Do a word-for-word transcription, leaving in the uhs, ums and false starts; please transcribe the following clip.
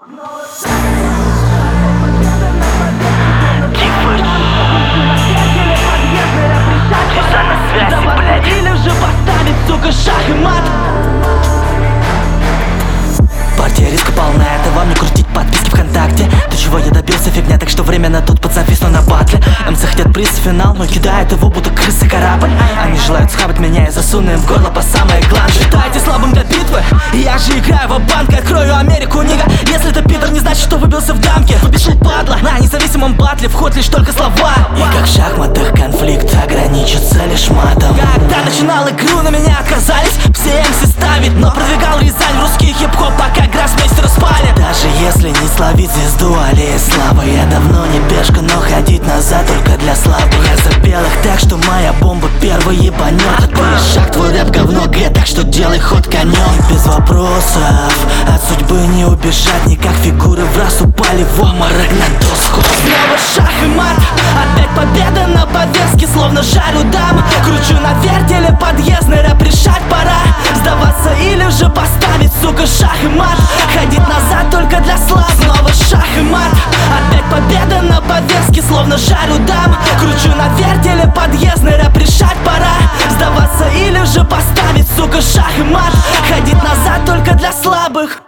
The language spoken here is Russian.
Или же поставить, сука, шах и мат. Партия риска полна, это вам не крутить подписки ВКонтакте. То, чего я добился, фигня, так что временно тут подзависну на батле. МЦ хотят приз в финал, но кидают его, будто крысы корабль. Они желают схавать меня, я засуну им в горло по самые гланды. Считайте слабым для битвы, я же играю в банк, открою Америку, нига. Если ты пидор, не значит, что выбился в дамке. Побежил падла, на независимом батле вход лишь только слова. И как в шахматах конфликт ограничится лишь матом. Когда начинал игру, на меня отказались все эм си ставить, но продвигал Рязань в русский хип-хоп, пока гроссмейстер спалит. Даже если не словить звезду аллеи славы, я давно не пешка, но ходить назад только для слабых. Я за белых, так что моя бомба первый ебанет. Отбой шаг, твой рэп говно, гэ, так что делай ход конем. Без вопросов, от судьбы не убежать, никак фигуры в раз упали в обморок на доску. Снова шах и мат, опять победа на повестке, словно жарю дам. Кручу на вертеле подъездный рэп, решать пора. Сдаваться или же поставить, сука, шах и мат. Ходить назад только для слав. Снова шах и мат, опять победа на повестке, словно жарю дам. Кручу на вертеле подъездный рэп, решать пора. Сдаваться или же поставить, сука, шах и мат. Ходить назад только для слабых.